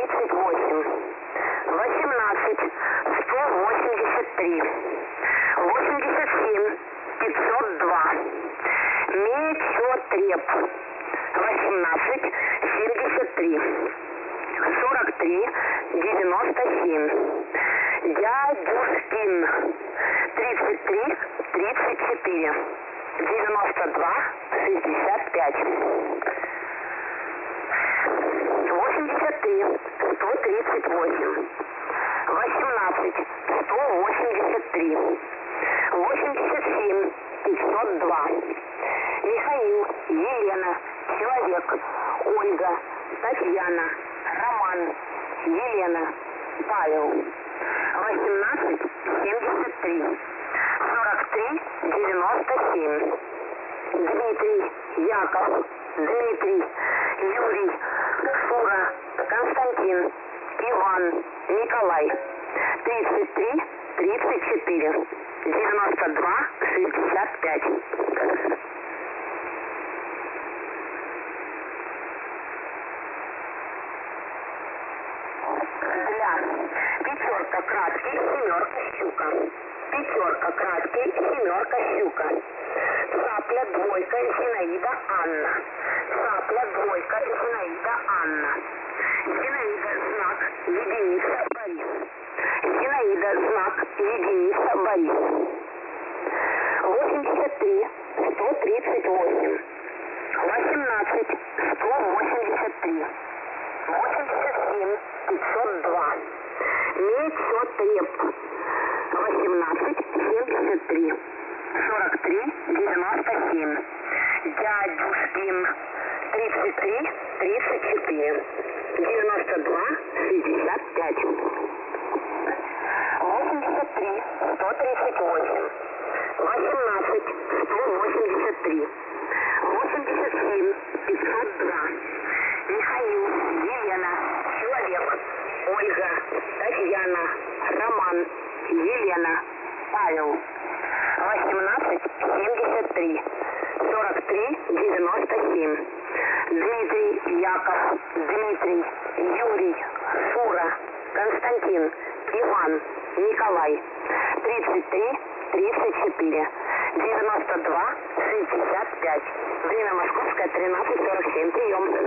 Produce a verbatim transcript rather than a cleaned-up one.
тридцать восемь, восемнадцать, сто восемьдесят три, восемьдесят семь, пятьсот два, Мечотреб, восемнадцать, семьдесят три, сорок три, девяносто семь, Дядюшкин, тридцать три, тридцать четыре, девяносто два, шестьдесят пять, восемьдесят три, сто тридцать восемь, восемнадцать, сто восемьдесят три, восемьдесят семь, пятьсот два, Михаил, Елена, Человек, Ольга, Татьяна, Роман, Елена, Павел, восемнадцать, семьдесят три, сорок три, девяносто семь, Дмитрий, Яков, Дмитрий, Юрий, Шура, Константин, Иван, Николай, тридцать три, тридцать четыре, девяносто два, шестьдесят пять. Пятерка, краткий, семерка, щука. Пятерка, краткий, семерка, щука. Цапля, двойка, Зинаида, Анна. Цапля, двойка, Зинаида, Анна. Зинаида, знак, единица, Борис. Зинаида, знак, единица, Борис. восемьдесят три, сто тридцать восемь. восемнадцать, сто восемьдесят три. восемьдесят семь, пятьсот два. Мечотреб, восемнадцать, семьдесят три, сорок три, девяносто семь, Дядюшкин, тридцать три, тридцать четыре, девяносто два, шестьдесят пять, восемьдесят три, сто тридцать восемь, восемнадцать, сто восемьдесят три, восемьдесят семь, пятьсот два, Михаил, Елена, Человек, Ольга, Татьяна, Роман, Елена, Павел, восемнадцать, семьдесят три, сорок три, девяносто семь, Дмитрий, Яков, Дмитрий, Юрий, Шура, Константин, Иван, Николай, тридцать три, тридцать четыре, девяносто два, шестьдесят пять. Время московское, тринадцать сорок семь. Прием.